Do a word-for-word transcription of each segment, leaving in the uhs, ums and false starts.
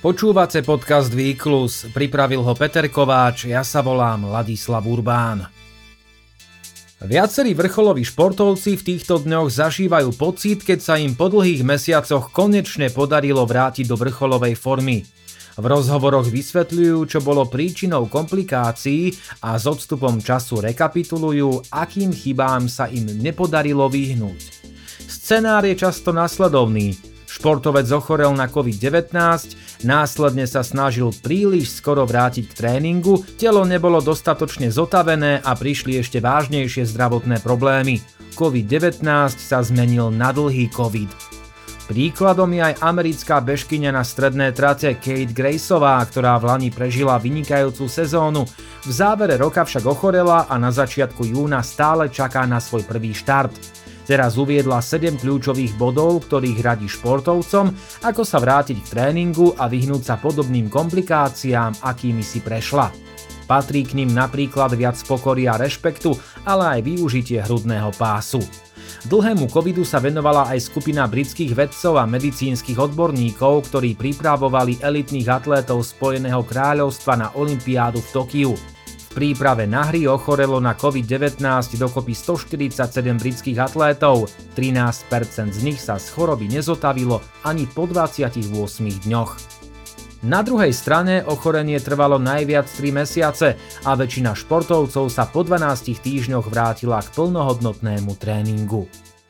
Počúvate podcast Výklus, pripravil ho Peter Kováč, ja sa volám Ladislav Urbán. Viacerí vrcholoví športovci v týchto dňoch zažívajú pocit, keď sa im po dlhých mesiacoch konečne podarilo vrátiť do vrcholovej formy. V rozhovoroch vysvetľujú, čo bolo príčinou komplikácií a s odstupom času rekapitulujú, akým chybám sa im nepodarilo vyhnúť. Scenár je často nasledovný. Športovec ochorel na covid devätnásť, následne sa snažil príliš skoro vrátiť k tréningu, telo nebolo dostatočne zotavené a prišli ešte vážnejšie zdravotné problémy. covid devätnásť sa zmenil na dlhý covid. Príkladom je aj americká bežkyňa na stredné trate Kate Graceová, ktorá v lani prežila vynikajúcu sezónu. V závere roka však ochorela a na začiatku júna stále čaká na svoj prvý štart. Teraz uviedla sedem kľúčových bodov, ktorých radí športovcom, ako sa vrátiť k tréningu a vyhnúť sa podobným komplikáciám, akými si prešla. Patrí k nim napríklad viac pokory a rešpektu, ale aj využitie hrudného pásu. Dlhému covidu sa venovala aj skupina britských vedcov a medicínskych odborníkov, ktorí pripravovali elitných atlétov Spojeného kráľovstva na olympiádu v Tokiu. V príprave na hry ochorelo na covid devätnásť dokopy stoštyridsaťsedem britských atlétov, trinásť percent z nich sa z choroby nezotavilo ani po dvadsiatich ôsmich dňoch. Na druhej strane ochorenie trvalo najviac tri mesiace a väčšina športovcov sa po dvanástich týždňoch vrátila k plnohodnotnému tréningu.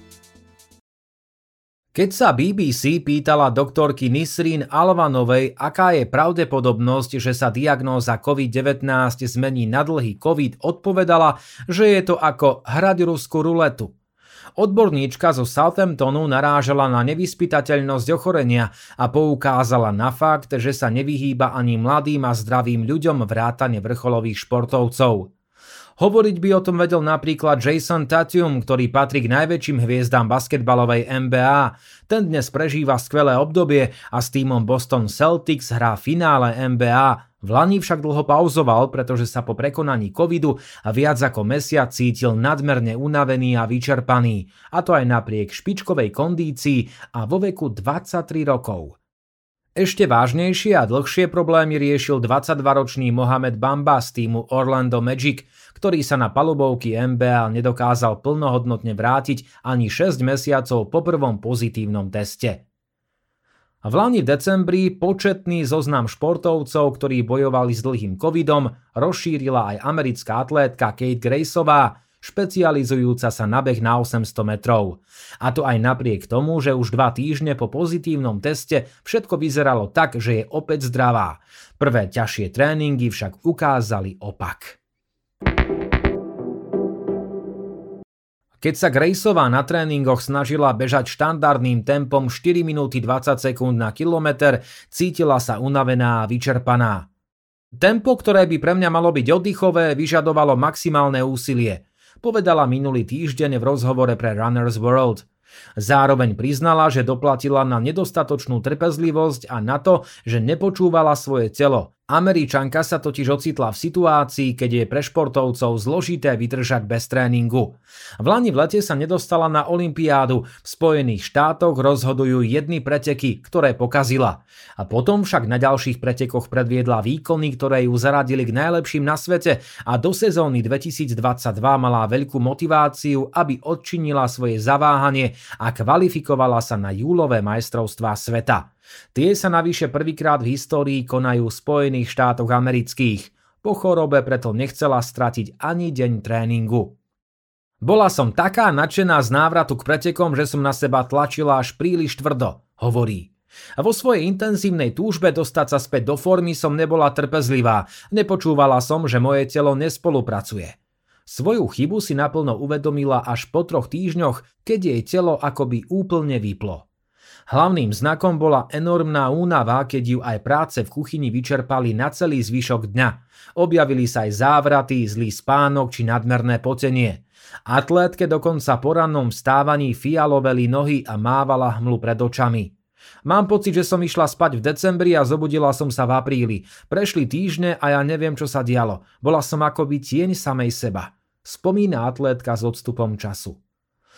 Keď sa bé bé cé pýtala doktorky Nisreen Alvanovej, aká je pravdepodobnosť, že sa diagnóza covid devätnásť zmení na dlhý covid, odpovedala, že je to ako hrať ruskú ruletu. Odborníčka zo Southamptonu narážala na nevyspytateľnosť ochorenia a poukázala na fakt, že sa nevyhýba ani mladým a zdravým ľuďom vrátane vrcholových športovcov. Hovoriť by o tom vedel napríklad Jason Tatum, ktorý patrí k najväčším hviezdám basketbalovej en bé á. Ten dnes prežíva skvelé obdobie a s tímom Boston Celtics hrá finále en bé á. V lani však dlho pauzoval, pretože sa po prekonaní covidu a viac ako mesiac cítil nadmerne unavený a vyčerpaný. A to aj napriek špičkovej kondícii a vo veku dvadsaťtri rokov. Ešte vážnejšie a dlhšie problémy riešil dvadsaťdvaročný Mohamed Bamba z týmu Orlando Magic, ktorý sa na palubovky en bé á nedokázal plnohodnotne vrátiť ani šesť mesiacov po prvom pozitívnom teste. V lani v decembri početný zoznam športovcov, ktorí bojovali s dlhým covidom, rozšírila aj americká atlétka Kate Graceová, špecializujúca sa na beh na osemsto metrov. A to aj napriek tomu, že už dva týždne po pozitívnom teste všetko vyzeralo tak, že je opäť zdravá. Prvé ťažšie tréningy však ukázali opak. Keď sa Graceová na tréningoch snažila bežať štandardným tempom štyri minúty dvadsať sekúnd na kilometer, cítila sa unavená a vyčerpaná. Tempo, ktoré by pre mňa malo byť oddychové, vyžadovalo maximálne úsilie, povedala minulý týždeň v rozhovore pre Runner's World. Zároveň priznala, že doplatila na nedostatočnú trpezlivosť a na to, že nepočúvala svoje telo. Američanka sa totiž ocitla v situácii, keď je pre športovcov zložité vydržať bez tréningu. V lani v lete sa nedostala na olympiádu, v Spojených štátoch rozhodujú jedny preteky, ktoré pokazila. A potom však na ďalších pretekoch predviedla výkony, ktoré ju zaradili k najlepším na svete a do sezóny dvetisícdvadsaťdva mala veľkú motiváciu, aby odčinila svoje zaváhanie a kvalifikovala sa na júlové majstrovstvá sveta. Tie sa navyše prvýkrát v histórii konajú v Spojených štátoch amerických. Po chorobe preto nechcela stratiť ani deň tréningu. Bola som taká nadšená z návratu k pretekom, že som na seba tlačila až príliš tvrdo, hovorí. A vo svojej intenzívnej túžbe dostať sa späť do formy som nebola trpezlivá. Nepočúvala som, že moje telo nespolupracuje. Svoju chybu si naplno uvedomila až po troch týždňoch, keď jej telo akoby úplne vyplo. Hlavným znakom bola enormná únava, keď ju aj práce v kuchyni vyčerpali na celý zvyšok dňa. Objavili sa aj závraty, zlý spánok či nadmerné potenie. Atlétke dokonca po rannom vstávaní fialoveli nohy a mávala hmlu pred očami. Mám pocit, že som išla spať v decembri a zobudila som sa v apríli. Prešli týždne a ja neviem, čo sa dialo. Bola som akoby tieň samej seba. Spomína atlétka s odstupom času.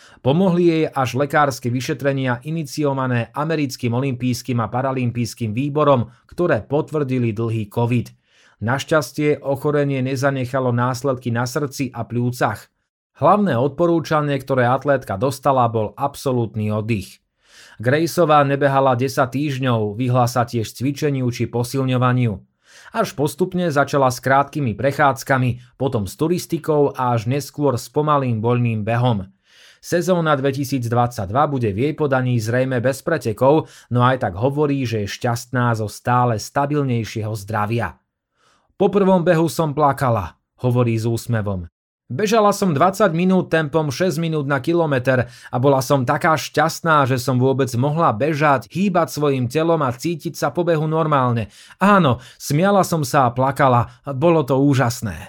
Pomohli jej až lekárske vyšetrenia iniciované Americkým olympijským a paralympijským výborom, ktoré potvrdili dlhý COVID. Našťastie ochorenie nezanechalo následky na srdci a pľúcach. Hlavné odporúčanie, ktoré atlétka dostala, bol absolútny oddych. Graceová nebehala desať týždňov, vyhla sa tiež cvičeniu či posilňovaniu. Až postupne začala s krátkými prechádzkami, potom s turistikou a až neskôr s pomalým voľným behom. Sezóna dvetisícdvadsaťdva bude v jej podaní zrejme bez pretekov, no aj tak hovorí, že je šťastná zo stále stabilnejšieho zdravia. Po prvom behu som plakala, hovorí s úsmevom. Bežala som dvadsať minút tempom šesť minút na kilometer a bola som taká šťastná, že som vôbec mohla bežať, hýbať svojim telom a cítiť sa po behu normálne. Áno, smiala som sa a plakala, bolo to úžasné.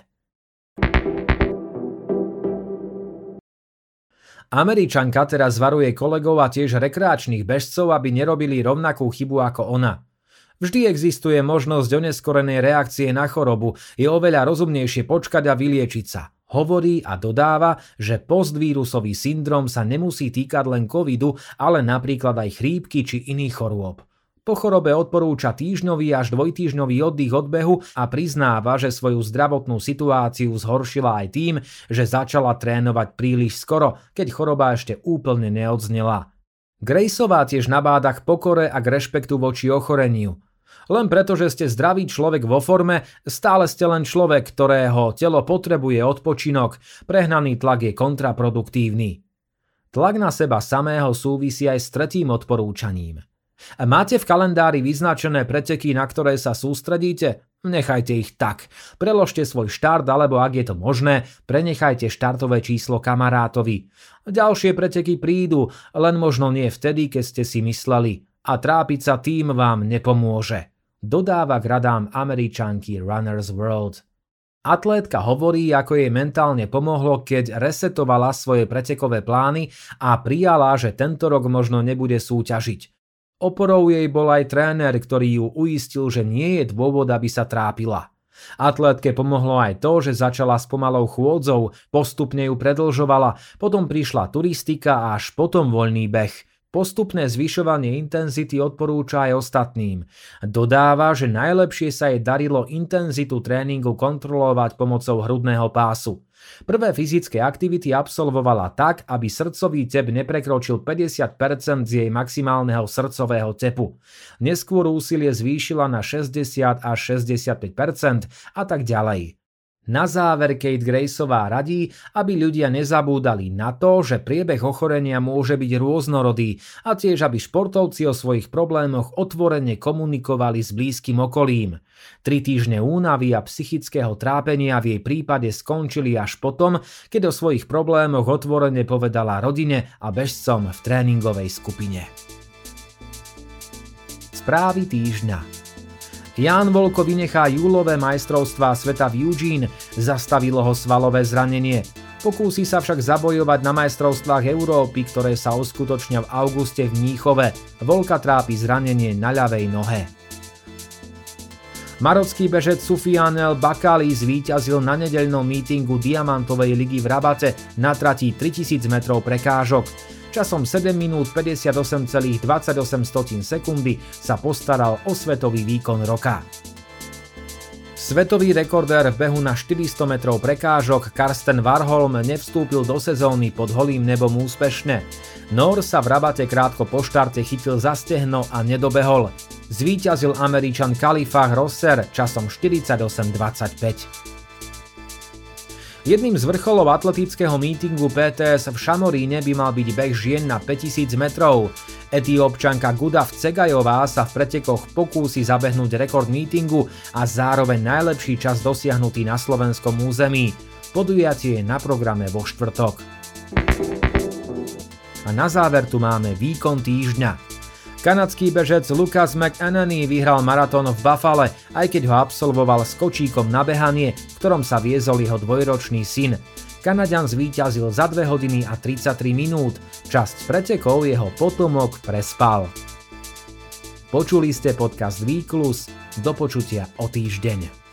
Američanka teraz varuje kolegov a tiež rekreačných bežcov, aby nerobili rovnakú chybu ako ona. Vždy existuje možnosť oneskorenej reakcie na chorobu, je oveľa rozumnejšie počkať a vyliečiť sa. Hovorí a dodáva, že postvírusový syndrom sa nemusí týkať len covidu, ale napríklad aj chrípky či iných chorôb. Po chorobe odporúča týždňový až dvojtýždňový oddych od behu a priznáva, že svoju zdravotnú situáciu zhoršila aj tým, že začala trénovať príliš skoro, keď choroba ešte úplne neodznela. Graceová tiež nabáda k pokore a k rešpektu voči ochoreniu. Len preto, že ste zdravý človek vo forme, stále ste len človek, ktorého telo potrebuje odpočinok, prehnaný tlak je kontraproduktívny. Tlak na seba samého súvisí aj s tretím odporúčaním. Máte v kalendári vyznačené preteky, na ktoré sa sústredíte? Nechajte ich tak. Preložte svoj štart, alebo ak je to možné, prenechajte štartové číslo kamarátovi. Ďalšie preteky prídu, len možno nie vtedy, keď ste si mysleli. A trápiť sa tým vám nepomôže. Dodáva k radám Američanky Runner's World. Atlétka hovorí, ako jej mentálne pomohlo, keď resetovala svoje pretekové plány a prijala, že tento rok možno nebude súťažiť. Oporou jej bol aj tréner, ktorý ju uistil, že nie je dôvod, aby sa trápila. Atlétke pomohlo aj to, že začala s pomalou chôdzou, postupne ju predĺžovala, potom prišla turistika a až potom voľný beh. Postupné zvyšovanie intenzity odporúča aj ostatným. Dodáva, že najlepšie sa jej darilo intenzitu tréningu kontrolovať pomocou hrudného pásu. Prvé fyzické aktivity absolvovala tak, aby srdcový tep neprekročil päťdesiat percent z jej maximálneho srdcového tepu. Neskôr úsilie zvýšila na šesťdesiat až šesťdesiatpäť percent a tak ďalej. Na záver Kate Graceová radí, aby ľudia nezabúdali na to, že priebeh ochorenia môže byť rôznorodý a tiež, aby športovci o svojich problémoch otvorene komunikovali s blízkym okolím. Tri týždne únavy a psychického trápenia v jej prípade skončili až potom, keď o svojich problémoch otvorene povedala rodine a bežcom v tréningovej skupine. Správy týždňa. Ján Volko vynechá júlové majstrovstvá sveta v Eugene, zastavilo ho svalové zranenie. Pokúsi sa však zabojovať na majstrovstvách Európy, ktoré sa uskutočnia v auguste v Mníchove. Volka trápi zranenie na ľavej nohe. Marocký bežec Soufiane El Bakkali zvíťazil na nedeľnom mítingu Diamantovej ligy v Rabate na trati tritisíc metrov prekážok. Časom sedem minút päťdesiatosem celá dvadsaťosem sekundy sa postaral o svetový výkon roka. Svetový rekordér v behu na štyristo metrov prekážok Karsten Warholm nevstúpil do sezóny pod holým nebom úspešne. Nór sa v Rabate krátko po štarte chytil za stehno a nedobehol. Zvíťazil Američan Khalifah Rosser časom štyridsaťosem dvadsaťpäť. Jedným z vrcholov atletického mítingu pé té es v Šamoríne by mal byť beh žien na päťtisíc metrov. Etiópčanka Gudaf Tsegajová sa v pretekoch pokúsi zabehnúť rekord mítingu a zároveň najlepší čas dosiahnutý na slovenskom území. Podujatie je na programe vo štvrtok. A na záver tu máme výkon týždňa. Kanadský bežec Lucas McEnany vyhral maratón v Buffale, aj keď ho absolvoval skočíkom na behanie, v ktorom sa viezol jeho dvojročný syn. Kanaďan zvíťazil za dve hodiny a tridsaťtri minút. Časť pretekov jeho potomok prespal. Počuli ste podcast Výklus, do počutia o týždeň.